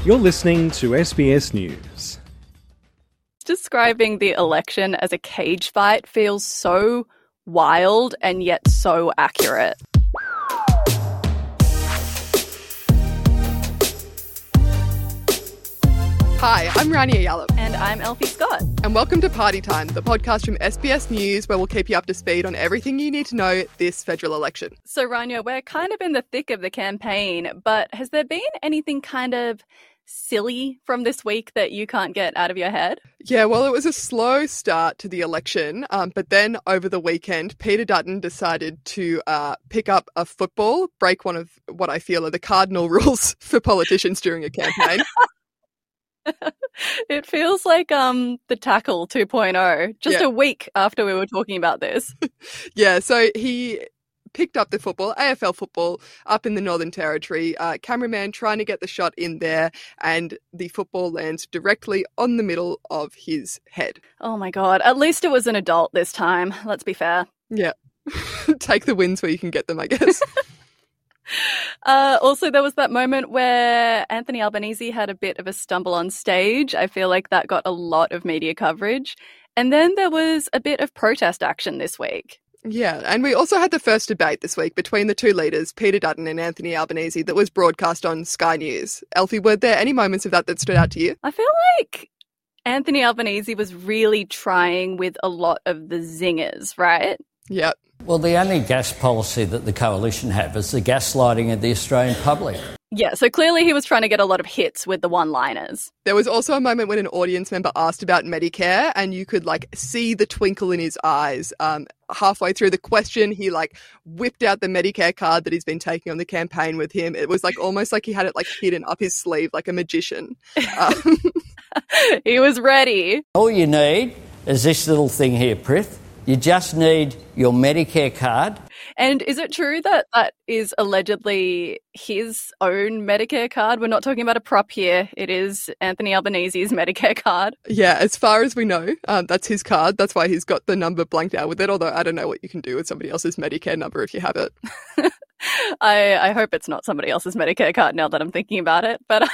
You're listening to SBS News. Describing the election as a cage fight feels so wild and yet so accurate. Hi, I'm Rania Yallop. And I'm Elfie Scott. And welcome to Party Time, the podcast from SBS News where we'll keep you up to speed on everything you need to know this federal election. So, Rania, we're kind of in the thick of the campaign, but has there been anything kind of silly from this week that you can't get out of your head? Yeah, well, it was a slow start to the election, but then over the weekend, Peter Dutton decided to pick up a football, break one of what I feel are the cardinal rules for politicians during a campaign. It feels like the Tackle 2.0, just a week after we were talking about this. Yeah, so he picked up the football, AFL football, up in the Northern Territory. Cameraman trying to get the shot in there, and the football lands directly on the middle of his head. Oh my God, at least it was an adult this time, let's be fair. Yeah, take the wins where you can get them, I guess. Also, there was that moment where Anthony Albanese had a bit of a stumble on stage. I feel like that got a lot of media coverage. And then there was a bit of protest action this week. Yeah, and we also had the first debate this week between the two leaders, Peter Dutton and Anthony Albanese, that was broadcast on Sky News. Elfie, were there any moments of that stood out to you? I feel like Anthony Albanese was really trying with a lot of the zingers, right? Yep. Well, the only gas policy that the coalition have is the gaslighting of the Australian public. Yeah, so clearly he was trying to get a lot of hits with the one-liners. There was also a moment when an audience member asked about Medicare, and you could see the twinkle in his eyes. Halfway through the question, he whipped out the Medicare card that he's been taking on the campaign with him. It was almost like he had it hidden up his sleeve like a magician. He was ready. All you need is this little thing here, Prith. You just need your Medicare card. And is it true that that is allegedly his own Medicare card? We're not talking about a prop here. It is Anthony Albanese's Medicare card. Yeah, as far as we know, that's his card. That's why he's got the number blanked out with it, although I don't know what you can do with somebody else's Medicare number if you have it. I hope it's not somebody else's Medicare card now that I'm thinking about it. But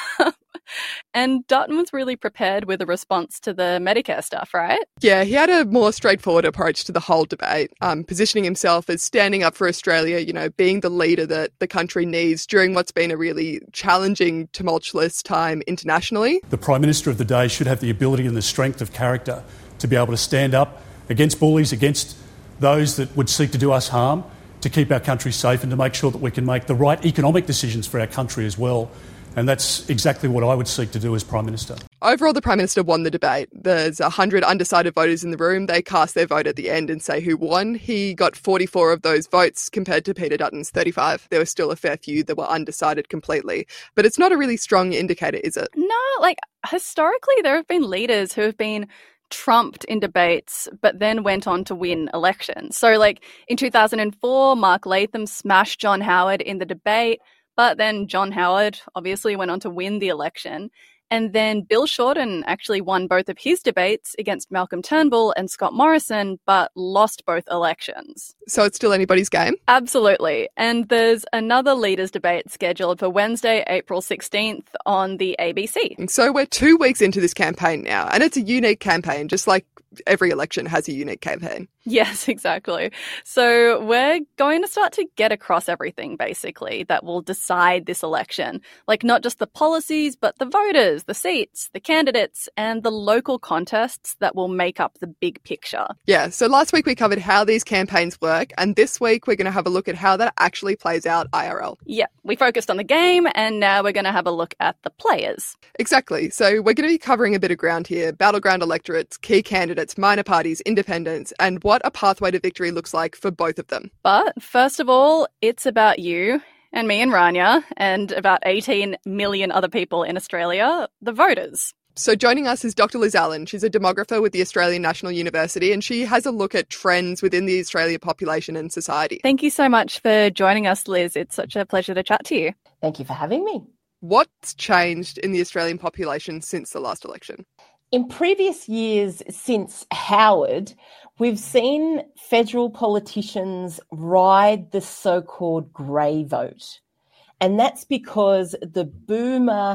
and Dutton was really prepared with a response to the Medicare stuff, right? Yeah, he had a more straightforward approach to the whole debate, positioning himself as standing up for Australia, being the leader that the country needs during what's been a really challenging, tumultuous time internationally. The Prime Minister of the day should have the ability and the strength of character to be able to stand up against bullies, against those that would seek to do us harm, to keep our country safe and to make sure that we can make the right economic decisions for our country as well. And that's exactly what I would seek to do as Prime Minister. Overall, the Prime Minister won the debate. There's 100 undecided voters in the room. They cast their vote at the end and say who won. He got 44 of those votes compared to Peter Dutton's 35. There was still a fair few that were undecided completely. But it's not a really strong indicator, is it? No, historically there have been leaders who have been trumped in debates but then went on to win elections. So in 2004, Mark Latham smashed John Howard in the debate. But then John Howard obviously went on to win the election. And then Bill Shorten actually won both of his debates against Malcolm Turnbull and Scott Morrison, but lost both elections. So it's still anybody's game? Absolutely. And there's another leaders' debate scheduled for Wednesday, April 16th on the ABC. So we're 2 weeks into this campaign now, and it's a unique campaign, just like every election has a unique campaign. Yes, exactly. So we're going to start to get across everything, basically, that will decide this election. Not just the policies, but the voters, the seats, the candidates, and the local contests that will make up the big picture. Yeah, so last week we covered how these campaigns work, and this week we're going to have a look at how that actually plays out IRL. Yeah, we focused on the game, and now we're going to have a look at the players. Exactly. So we're going to be covering a bit of ground here: battleground electorates, key candidates, minor parties, independents, and what a pathway to victory looks like for both of them. But first of all, it's about you and me and Rania and about 18 million other people in Australia, the voters. So joining us is Dr. Liz Allen. She's a demographer with the Australian National University, and she has a look at trends within the Australian population and society. Thank you so much for joining us, Liz. It's such a pleasure to chat to you. Thank you for having me. What's changed in the Australian population since the last election? In previous years since Howard, we've seen federal politicians ride the so-called grey vote. And that's because the boomer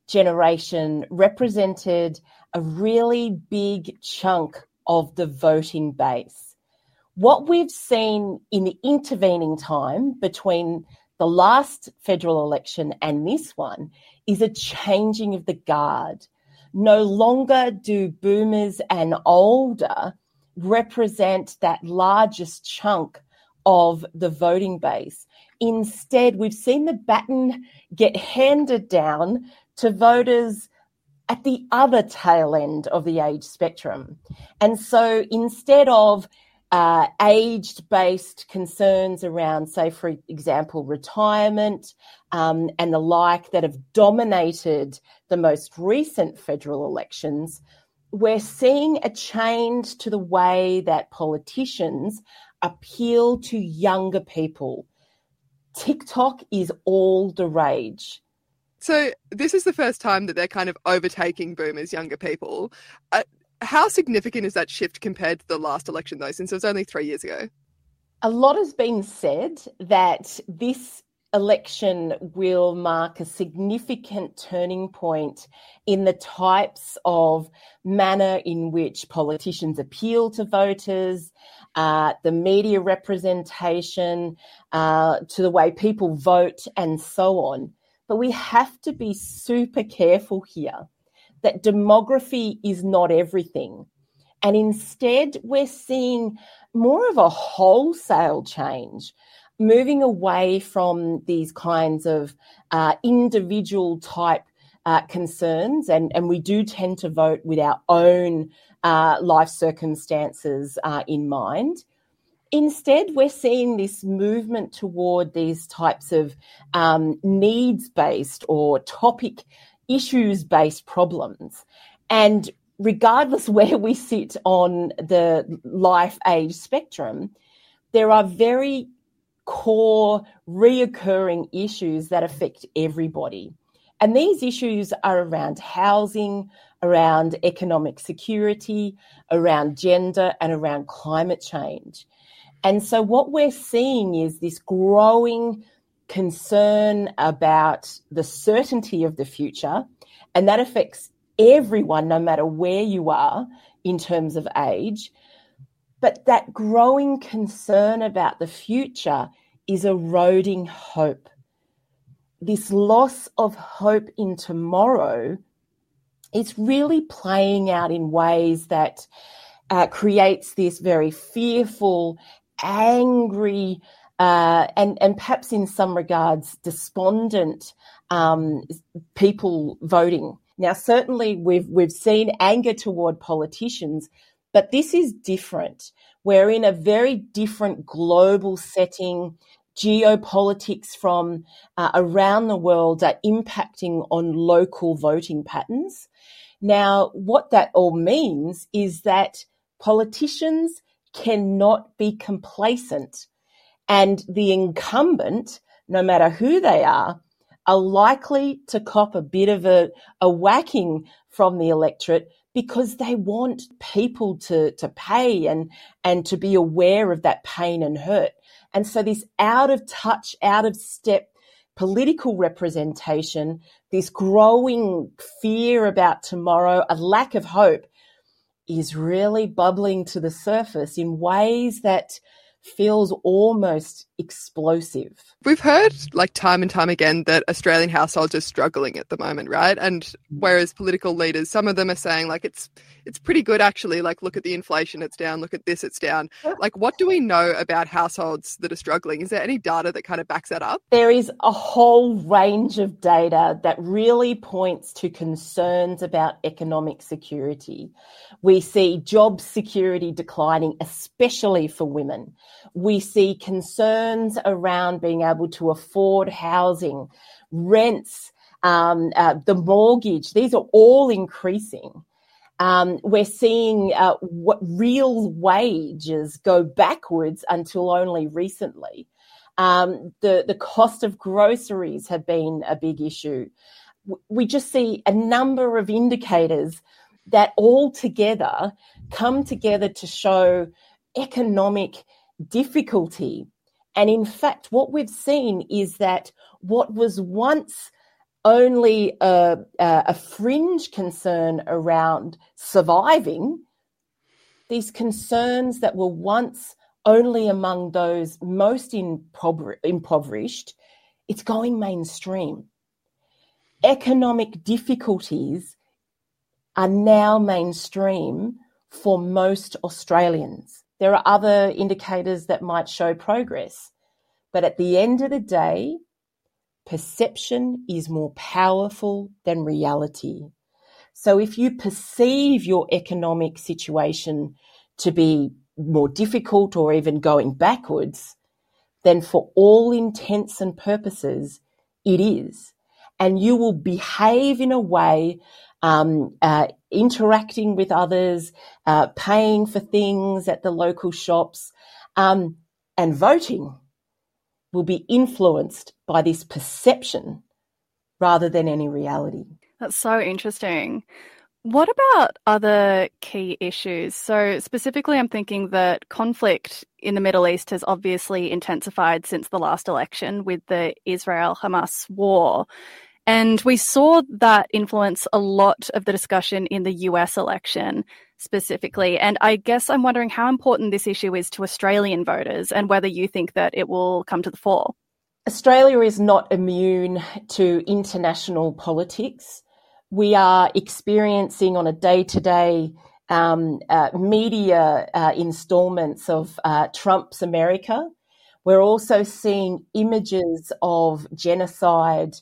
generation represented a really big chunk of the voting base. What we've seen in the intervening time between the last federal election and this one is a changing of the guard. No longer do boomers and older represent that largest chunk of the voting base. Instead, we've seen the baton get handed down to voters at the other tail end of the age spectrum. And so instead of age-based concerns around, say, for example, retirement and the like that have dominated the most recent federal elections, we're seeing a change to the way that politicians appeal to younger people. TikTok is all the rage. So this is the first time that they're kind of overtaking boomers, younger people. How significant is that shift compared to the last election, though, since it was only 3 years ago? A lot has been said that this election will mark a significant turning point in the types of manner in which politicians appeal to voters, the media representation, to the way people vote and so on. But we have to be super careful here that demography is not everything. And instead, we're seeing more of a wholesale change, moving away from these kinds of individual type concerns. And we do tend to vote with our own life circumstances in mind. Instead, we're seeing this movement toward these types of needs-based or topic issues-based problems. And regardless where we sit on the life age spectrum, there are very core reoccurring issues that affect everybody. And these issues are around housing, around economic security, around gender, and around climate change. And so what we're seeing is this growing concern about the certainty of the future, and that affects everyone, no matter where you are in terms of age. But that growing concern about the future is eroding hope. This loss of hope in tomorrow is really playing out in ways that creates this very fearful, angry, and perhaps in some regards despondent people voting. Now, certainly we've seen anger toward politicians, but this is different. We're in a very different global setting. Geopolitics from around the world are impacting on local voting patterns. Now, what that all means is that politicians cannot be complacent, and the incumbent, no matter who they are likely to cop a bit of a whacking from the electorate because they want people to pay and to be aware of that pain and hurt. And so this out of touch, out of step political representation, this growing fear about tomorrow, a lack of hope, is really bubbling to the surface in ways that feels almost explosive. We've heard like time and time again that Australian households are struggling at the moment, right? And whereas political leaders, some of them are saying like it's pretty good actually, like look at the inflation, it's down, look at this, it's down. Like what do we know about households that are struggling? Is there any data that kind of backs that up? There is a whole range of data that really points to concerns about economic security. We see job security declining, especially for women. We see concerns around being able to afford housing, rents, the mortgage. These are all increasing. We're seeing what real wages go backwards until only recently. The cost of groceries have been a big issue. We just see a number of indicators that all together come together to show economic difficulty. And in fact, what we've seen is that what was once only a fringe concern around surviving, these concerns that were once only among those most impoverished, it's going mainstream. Economic difficulties are now mainstream for most Australians. There are other indicators that might show progress, but at the end of the day, perception is more powerful than reality. So if you perceive your economic situation to be more difficult or even going backwards, then for all intents and purposes, it is. And you will behave in a way, interacting with others, paying for things at the local shops, and voting will be influenced by this perception rather than any reality. That's so interesting. What about other key issues? So specifically, I'm thinking that conflict in the Middle East has obviously intensified since the last election with the Israel-Hamas war. And we saw that influence a lot of the discussion in the US election specifically. And I guess I'm wondering how important this issue is to Australian voters and whether you think that it will come to the fore. Australia is not immune to international politics. We are experiencing on a day-to-day media installments of Trump's America. We're also seeing images of genocide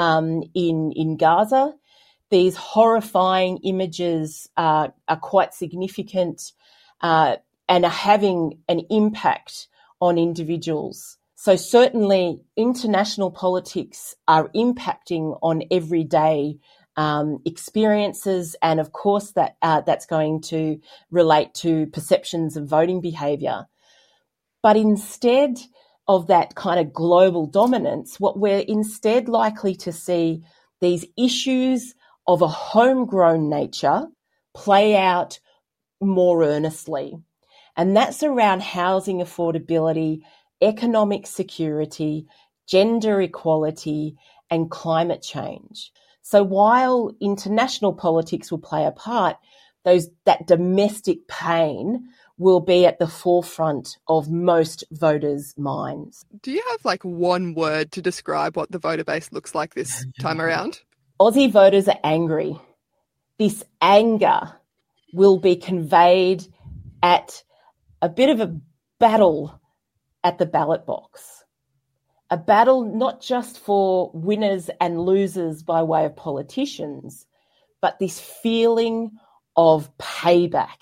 in Gaza. These horrifying images are quite significant and are having an impact on individuals. So certainly international politics are impacting on everyday experiences, and of course that's going to relate to perceptions of voting behaviour. But instead of that kind of global dominance, what we're instead likely to see these issues of a homegrown nature play out more earnestly. And that's around housing affordability, economic security, gender equality, and climate change. So while international politics will play a part, that domestic pain will be at the forefront of most voters' minds. Do you have like one word to describe what the voter base looks like this time around? Aussie voters are angry. This anger will be conveyed at a bit of a battle at the ballot box. A battle not just for winners and losers by way of politicians, but this feeling of payback.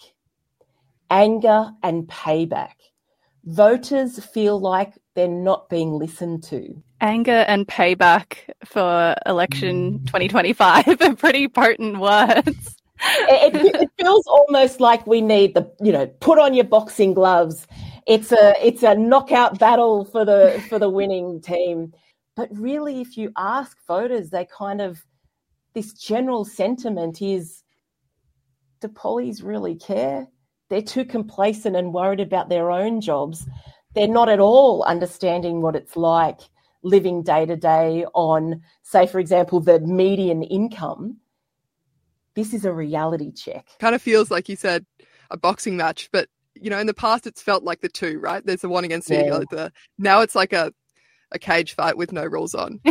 Anger and payback. Voters feel like they're not being listened to. Anger and payback for election 2025 are pretty potent words. It feels almost like we need put on your boxing gloves. It's a knockout battle for the winning team. But really, if you ask voters, this general sentiment is, do pollies really care? They're too complacent and worried about their own jobs. They're not at all understanding what it's like living day to day on, say, for example, the median income. This is a reality check. Kind of feels like you said a boxing match, but in the past it's felt like the two, right? There's the one against the other. Now it's like a cage fight with no rules on.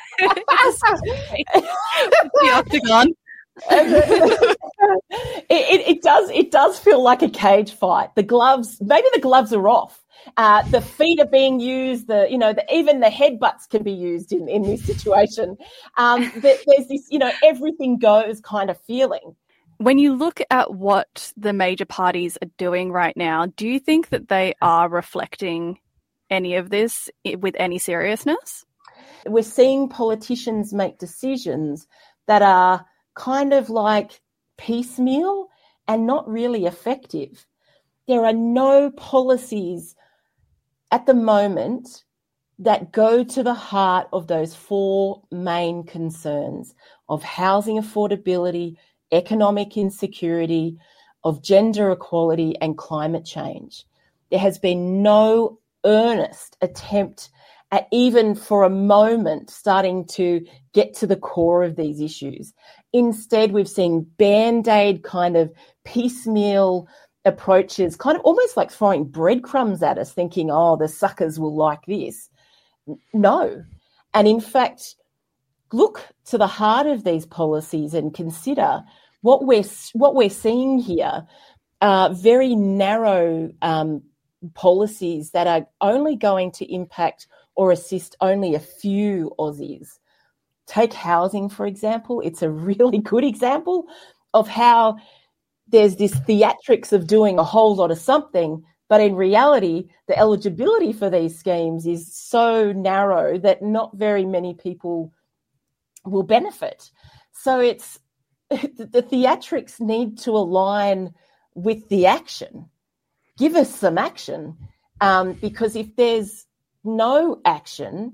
The octagon. It does feel like a cage fight. Maybe the gloves are off. The feet are being used. Even the headbutts can be used in this situation. There's this, everything goes kind of feeling. When you look at what the major parties are doing right now, do you think that they are reflecting any of this with any seriousness? We're seeing politicians make decisions that are kind of like piecemeal and not really effective. There are no policies at the moment that go to the heart of those four main concerns of housing affordability, economic insecurity, of gender equality and climate change. There has been no earnest attempt even for a moment starting to get to the core of these issues. Instead, we've seen Band-Aid kind of piecemeal approaches, kind of almost like throwing breadcrumbs at us, thinking, oh, the suckers will like this. No. And in fact, look to the heart of these policies and consider what we're seeing here are very narrow policies that are only going to impact or assist only a few Aussies. Take housing, for example. It's a really good example of how there's this theatrics of doing a whole lot of something, but in reality, the eligibility for these schemes is so narrow that not very many people will benefit. So it's the theatrics need to align with the action. Give us some action, because if there's no action,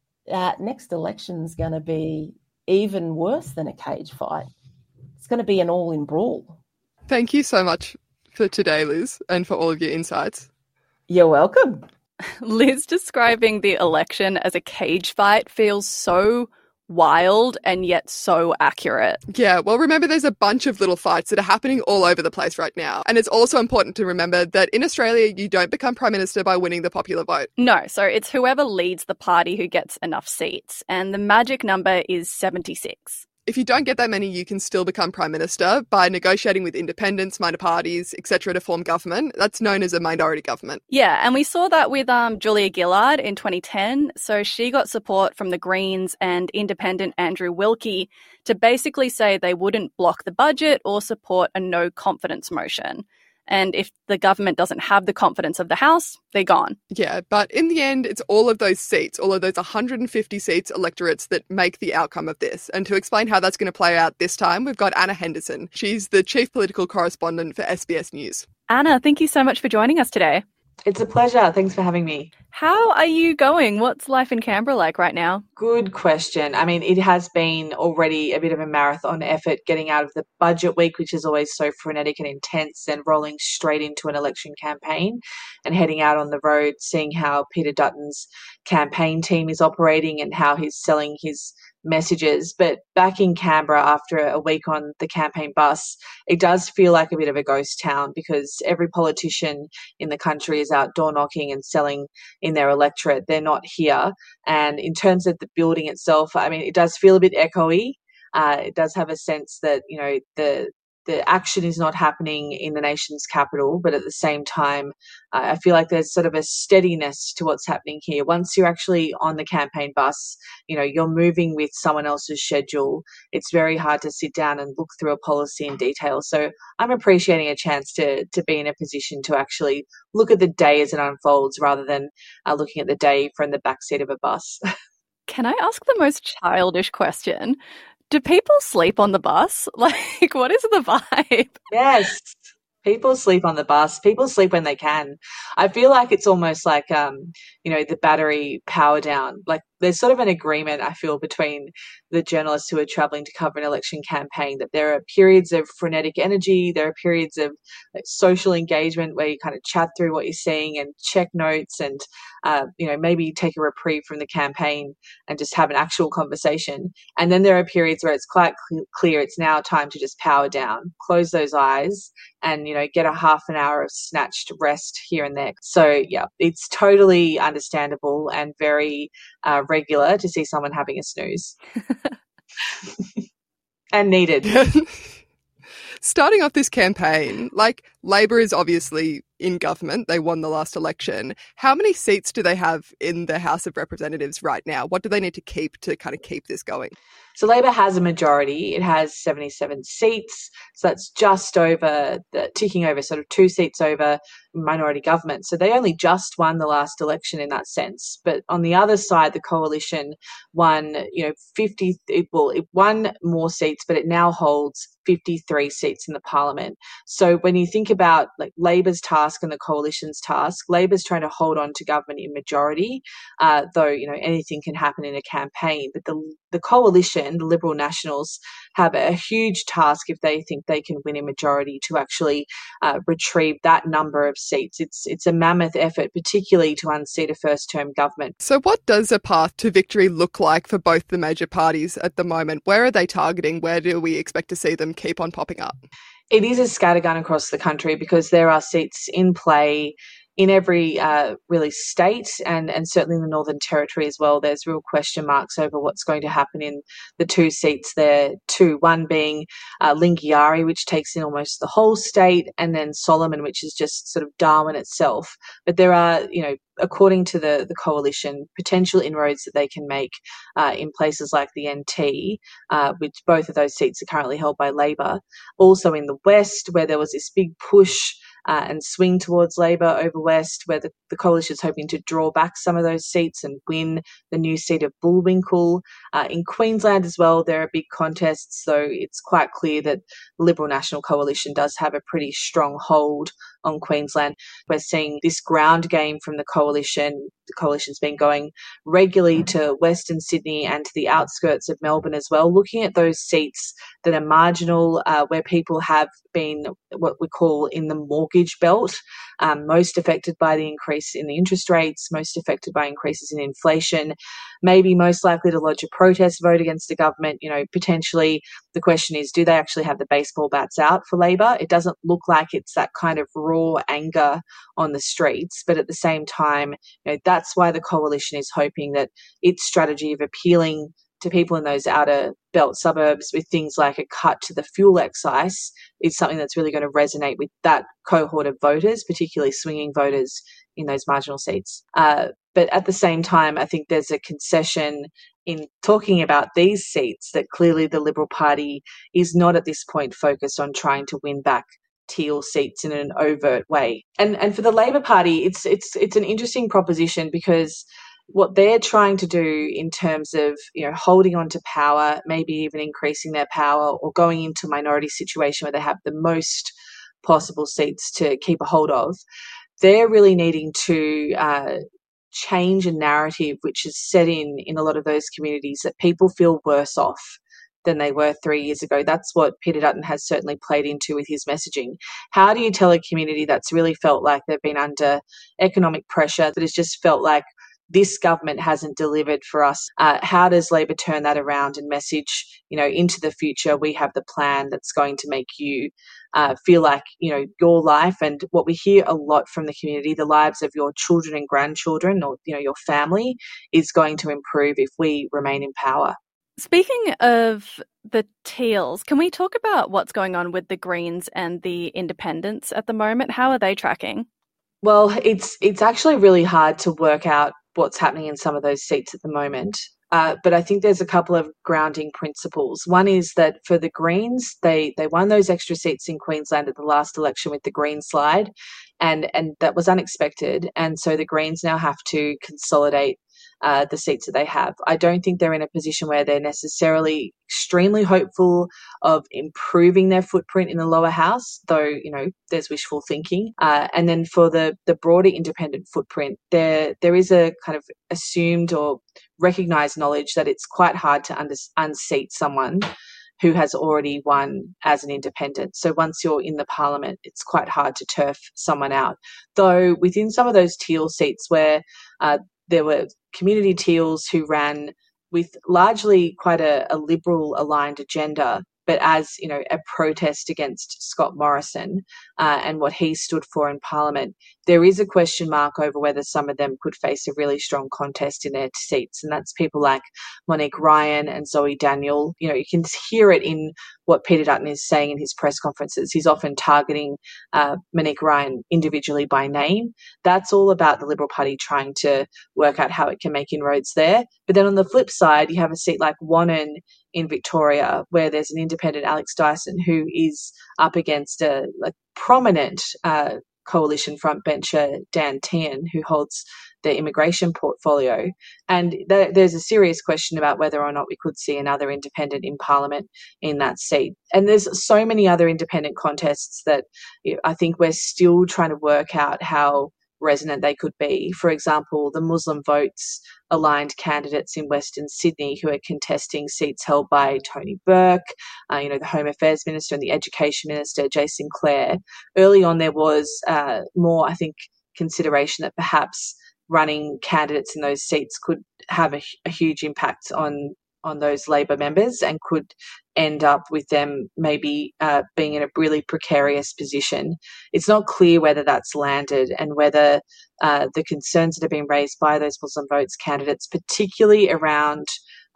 next election's going to be even worse than a cage fight. It's going to be an all-in brawl. Thank you so much for today, Liz, and for all of your insights. You're welcome. Liz describing the election as a cage fight feels so wild and yet so accurate. Yeah, well, remember there's a bunch of little fights that are happening all over the place right now. And it's also important to remember that in Australia, you don't become Prime Minister by winning the popular vote. No, so it's whoever leads the party who gets enough seats. And the magic number is 76. If you don't get that many, you can still become Prime Minister by negotiating with independents, minor parties, etc. to form government. That's known as a minority government. Yeah, and we saw that with Julia Gillard in 2010. So she got support from the Greens and independent Andrew Wilkie to basically say they wouldn't block the budget or support a no confidence motion. And if the government doesn't have the confidence of the House, they're gone. Yeah, but in the end, it's all of those seats, all of those 150 seats electorates that make the outcome of this. And to explain how that's going to play out this time, we've got Anna Henderson. She's the chief political correspondent for SBS News. Anna, thank you so much for joining us today. It's a pleasure. Thanks for having me. How are you going? What's life in Canberra like right now? Good question. I mean, it has been already a bit of a marathon effort getting out of the budget week, which is always so frenetic and intense, and rolling straight into an election campaign and heading out on the road, seeing how Peter Dutton's campaign team is operating and how he's selling his messages. But back in Canberra after a week on the campaign bus, it does feel like a bit of a ghost town because every politician in the country is out door knocking and selling in their electorate. They're not here. And in terms of the building itself, I mean, it does feel a bit echoey. It does have a sense that, you know, the action is not happening in the nation's capital, but at the same time, I feel like there's sort of a steadiness to what's happening here. Once you're actually on the campaign bus, you know, you're moving with someone else's schedule. It's very hard to sit down and look through a policy in detail. So I'm appreciating a chance to be in a position to actually look at the day as it unfolds rather than looking at the day from the backseat of a bus. Can I ask the most childish question? Do people sleep on the bus? Like, what is the vibe? Yes. People sleep on the bus. People sleep when they can. I feel like it's almost like, you know, the battery power down. Like there's sort of an agreement, I feel, between the journalists who are traveling to cover an election campaign that there are periods of frenetic energy. There are periods of social engagement where you kind of chat through what you're seeing and check notes and, you know, maybe take a reprieve from the campaign and just have an actual conversation. And then there are periods where it's quite clear it's now time to just power down, close those eyes and, you know, get a half an hour of snatched rest here and there. So, yeah, it's totally understandable and very regular to see someone having a snooze. And needed. Starting off this campaign, like Labor is obviously in government. They won the last election. How many seats do they have in the House of Representatives right now? What do they need to keep to kind of keep this going? So Labor has a majority. It has 77 seats. So that's just over, ticking over, sort of 2 seats over minority government. So they only just won the last election in that sense. But on the other side, the coalition won, you know, it won more seats, but it now holds 53 seats in the parliament. So when you think about like Labor's task and the coalition's task, Labor's trying to hold on to government in majority, though, you know, anything can happen in a campaign. But the coalition, the Liberal Nationals, have a huge task if they think they can win a majority to actually retrieve that number of seats. It's a mammoth effort, particularly to unseat a first-term government. So what does a path to victory look like for both the major parties at the moment? Where are they targeting? Where do we expect to see them keep on popping up? It is a scattergun across the country because there are seats in play in every really state and certainly in the Northern Territory as well. There's real question marks over what's going to happen in the two seats there too. One being Lingiari, which takes in almost the whole state, and then Solomon, which is just sort of Darwin itself. But there are, you know, according to the coalition, potential inroads that they can make in places like the NT, which both of those seats are currently held by Labor. Also in the West, where there was this big push and swing towards Labor over West, where the coalition is hoping to draw back some of those seats and win the new seat of Bullwinkle. In Queensland as well, there are big contests, so it's quite clear that the Liberal National Coalition does have a pretty strong hold on Queensland. We're seeing this ground game from the coalition. The coalition's been going regularly to Western Sydney and to the outskirts of Melbourne as well, looking at those seats that are marginal, where people have been what we call in the mortgage belt, most affected by the increase in the interest rates, most affected by increases in inflation, maybe most likely to lodge a protest vote against the government. You know, potentially the question is, do they actually have the baseball bats out for Labor? It doesn't look like it's that kind of raw anger on the streets, but at the same time, you know, that's why the coalition is hoping that its strategy of appealing to people in those outer belt suburbs with things like a cut to the fuel excise is something that's really going to resonate with that cohort of voters, particularly swinging voters in those marginal seats. But at the same time, I think there's a concession in talking about these seats that clearly the Liberal Party is not at this point focused on trying to win back teal seats in an overt way. And for the Labor Party, it's an interesting proposition because what they're trying to do in terms of, you know, holding on to power, maybe even increasing their power or going into a minority situation where they have the most possible seats to keep a hold of, they're really needing to change a narrative which is set in a lot of those communities that people feel worse off than they were 3 years ago. That's what Peter Dutton has certainly played into with his messaging. How do you tell a community that's really felt like they've been under economic pressure, that has just felt like this government hasn't delivered for us? How does Labor turn that around and message, you know, into the future, we have the plan that's going to make you feel like, you know, your life and what we hear a lot from the community, the lives of your children and grandchildren or, you know, your family is going to improve if we remain in power. Speaking of the Teals, can we talk about what's going on with the Greens and the Independents at the moment? How are they tracking? Well, it's actually really hard to work out what's happening in some of those seats at the moment. But I think there's a couple of grounding principles. One is that for the Greens, they won those extra seats in Queensland at the last election with the Green slide, and that was unexpected. And so the Greens now have to consolidate the seats that they have. I don't think they're in a position where they're necessarily extremely hopeful of improving their footprint in the lower house, though, you know, there's wishful thinking. And then for the broader independent footprint, there is a kind of assumed or recognised knowledge that it's quite hard to unseat someone who has already won as an independent. So once you're in the parliament, it's quite hard to turf someone out. Though within some of those Teal seats where there were community Teals who ran with largely quite a Liberal aligned agenda, but as, you know, a protest against Scott Morrison and what he stood for in Parliament, there is a question mark over whether some of them could face a really strong contest in their seats. And that's people like Monique Ryan and Zoe Daniel. You know, you can hear it in what Peter Dutton is saying in his press conferences. He's often targeting Monique Ryan individually by name. That's all about the Liberal Party trying to work out how it can make inroads there. But then on the flip side, you have a seat like Wannon in Victoria, where there's an independent Alex Dyson who is up against a prominent Coalition frontbencher Dan Tehan, who holds the immigration portfolio. And there's a serious question about whether or not we could see another independent in Parliament in that seat. And there's so many other independent contests that I think we're still trying to work out how resonant they could be. For example, the Muslim Votes aligned candidates in Western Sydney who are contesting seats held by Tony Burke, the Home Affairs Minister and the Education Minister, Jay Sinclair. Early on, there was more, I think, consideration that perhaps running candidates in those seats could have a huge impact on those Labor members and could end up with them maybe being in a really precarious position. It's not clear whether that's landed and whether the concerns that have been raised by those Muslim Votes candidates, particularly around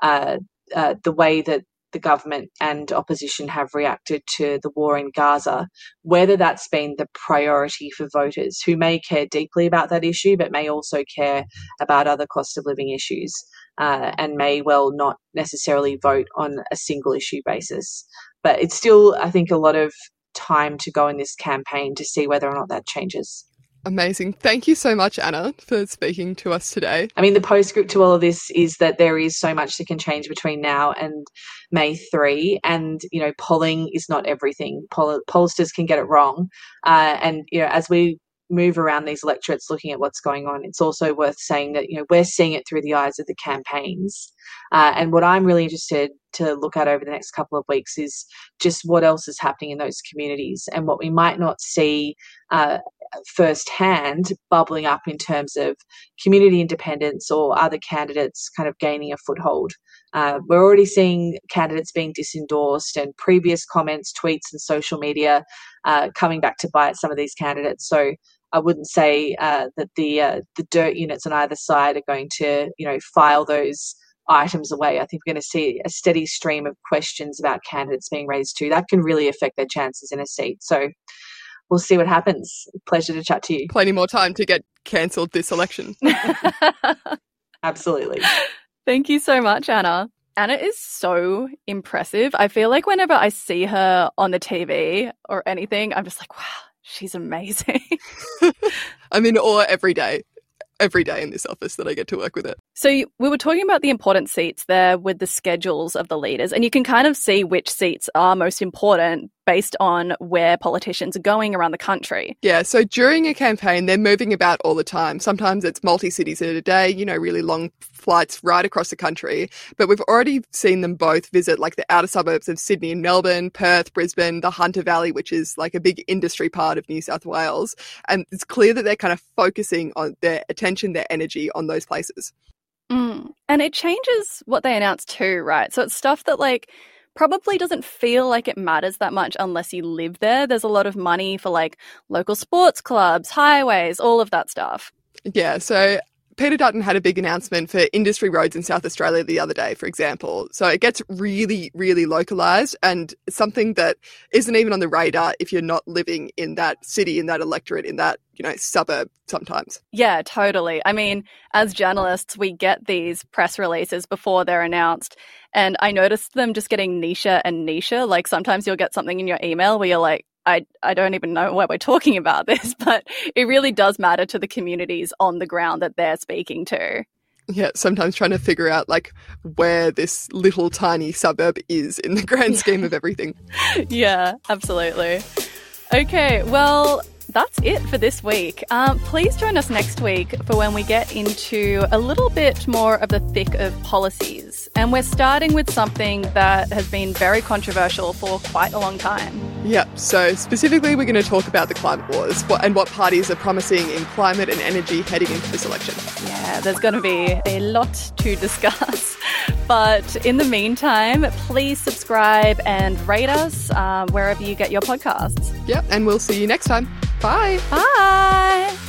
the way that the government and opposition have reacted to the war in Gaza, whether that's been the priority for voters who may care deeply about that issue but may also care about other cost of living issues and may well not necessarily vote on a single issue basis. But it's still, I think, a lot of time to go in this campaign to see whether or not that changes. Amazing. Thank you so much, Anna, for speaking to us today. I mean, the postscript to all of this is that there is so much that can change between now and May 3. And, polling is not everything. Pollsters can get it wrong. And, as we move around these electorates looking at what's going on, it's also worth saying that, we're seeing it through the eyes of the campaigns. And what I'm really interested to look at over the next couple of weeks is just what else is happening in those communities and what we might not see firsthand bubbling up in terms of community independence or other candidates kind of gaining a foothold. We're already seeing candidates being disendorsed and previous comments, tweets and social media coming back to bite some of these candidates. So I wouldn't say that the dirt units on either side are going to, file those items away. I think we're going to see a steady stream of questions about candidates being raised too. That can really affect their chances in a seat. So we'll see what happens. Pleasure to chat to you. Plenty more time to get cancelled this election. Absolutely. Thank you so much, Anna. Anna is so impressive. I feel like whenever I see her on the TV or anything, I'm just like, wow, she's amazing. I'm in awe every day in this office that I get to work with it. So we were talking about the important seats there with the schedules of the leaders, and you can kind of see which seats are most important based on where politicians are going around the country. Yeah, so during a campaign, they're moving about all the time. Sometimes it's multi-cities in a day, really long flights right across the country. But we've already seen them both visit like the outer suburbs of Sydney and Melbourne, Perth, Brisbane, the Hunter Valley, which is like a big industry part of New South Wales. And it's clear that they're kind of focusing on their attention, their energy on those places. And it changes what they announce too, right? So it's stuff that probably doesn't feel like it matters that much unless you live there. There's a lot of money for local sports clubs, highways, all of that stuff. Yeah, so Peter Dutton had a big announcement for industry roads in South Australia the other day, for example. So it gets really, really localised and something that isn't even on the radar if you're not living in that city, in that electorate, in that, suburb sometimes. Yeah, totally. I mean, as journalists, we get these press releases before they're announced. And I noticed them just getting nicher and nicher. Sometimes you'll get something in your email where you're like, I don't even know why we're talking about this, but it really does matter to the communities on the ground that they're speaking to. Yeah, sometimes trying to figure out where this little tiny suburb is in the grand scheme of everything. Yeah, absolutely. Okay, well, that's it for this week. Please join us next week for when we get into a little bit more of the thick of policies. And we're starting with something that has been very controversial for quite a long time. Yeah, so specifically we're going to talk about the climate wars and what parties are promising in climate and energy heading into this election. Yeah, there's going to be a lot to discuss. But in the meantime, please subscribe and rate us wherever you get your podcasts. Yep, and we'll see you next time. Bye. Bye.